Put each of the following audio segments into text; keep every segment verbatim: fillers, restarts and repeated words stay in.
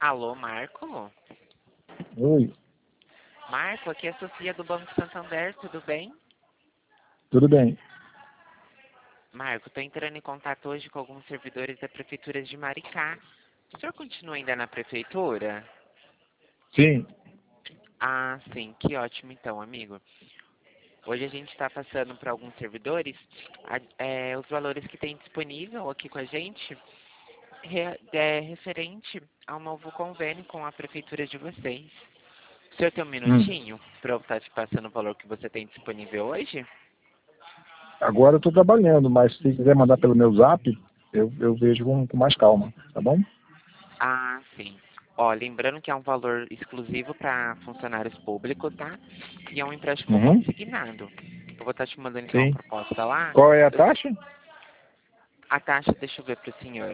Alô, Marco? Oi, Marco, aqui é a Sofia do Banco Santander, tudo bem? tudo bem? Marco, estou entrando em contato hoje com alguns servidores da Prefeitura de Maricá. O senhor continua ainda na Prefeitura? Sim, Ah, sim, que ótimo então, amigo. Hoje a gente está passando para alguns servidores a- é, os valores que tem disponível aqui com a gente re- é, referente ao novo convênio com a Prefeitura de vocês. O senhor tem um hum. minutinho para eu estar te passando o valor que você tem disponível hoje? Agora eu estou trabalhando, mas se quiser mandar pelo meu zap, eu, eu vejo com, com mais calma, tá bom? Ah, sim. Ó, lembrando que é um valor exclusivo para funcionários públicos, tá? E é um empréstimo Uhum. consignado. Eu vou estar te mandando então uma Sim. proposta lá. Qual é a Eu- taxa? a taxa, deixa eu ver para o senhor.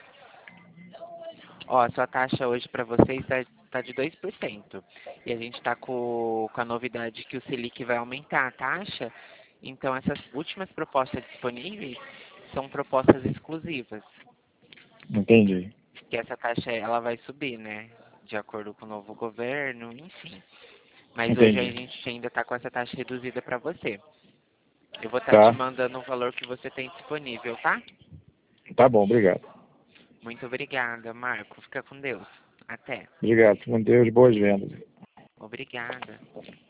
Ó, a sua taxa hoje para vocês está tá de dois por cento. E a gente está com, com a novidade que o Selic vai aumentar a taxa. Então, essas últimas propostas disponíveis são propostas exclusivas. Entendi. Que essa taxa ela vai subir, né? De acordo com o novo governo, enfim. Mas hoje a Entendi. gente ainda está com essa taxa reduzida para você. Eu vou estar te Tá. mandando o valor que você tem disponível, tá? Tá bom, obrigado. Muito obrigada, Marco. Fica com Deus. Até. Obrigado. Com Deus, boas vendas. Obrigada.